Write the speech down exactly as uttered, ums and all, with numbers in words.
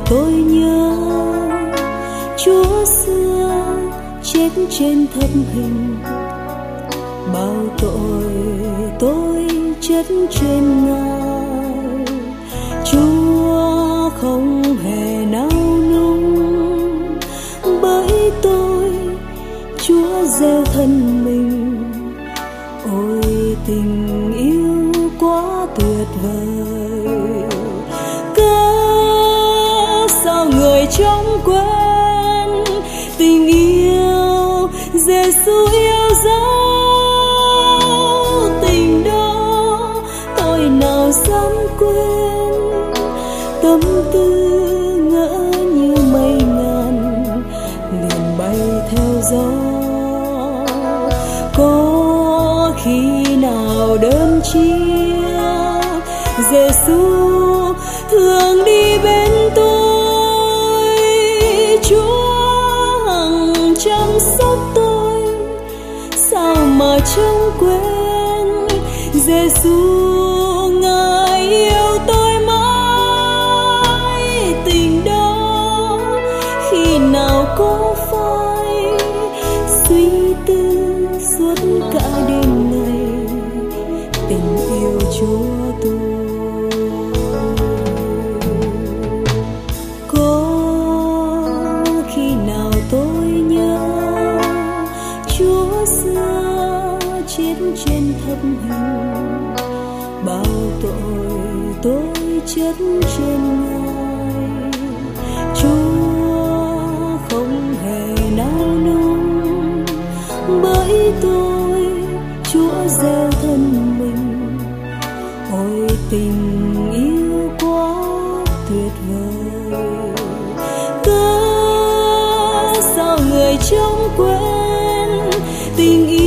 tôi nhớ Chúa xưa chết trên thập hình, bao tội tôi chất trên Ngài. Chúa không hề nao núng bởi tôi, Chúa gieo thân mình. Ôi tình yêu quá tuyệt vời, cớ sao người trông quên tình yêu Giêsu yêu dấu. Tình đó tôi nào dám quên, tâm tư ngỡ như mây ngàn liền bay theo gió. Có khi nào đơn chia Giêsu thường đi bên tôi, Chúa hằng chăm sóc tôi, sao mà trông quên Giêsu Ngài yêu tôi mãi. Tình đó khi nào có phai, suy tư suốt cả đêm ngày tình yêu Chúa tôi. Có khi nào tôi nhớ Chúa xưa chết trên thập hình, bao tội tôi chất trên Ngài. Chúa không hề nao núng bởi tôi, Chúa gieo thân mình. Ôi tình yêu quá tuyệt vời, cớ sao người trông quên tình yêu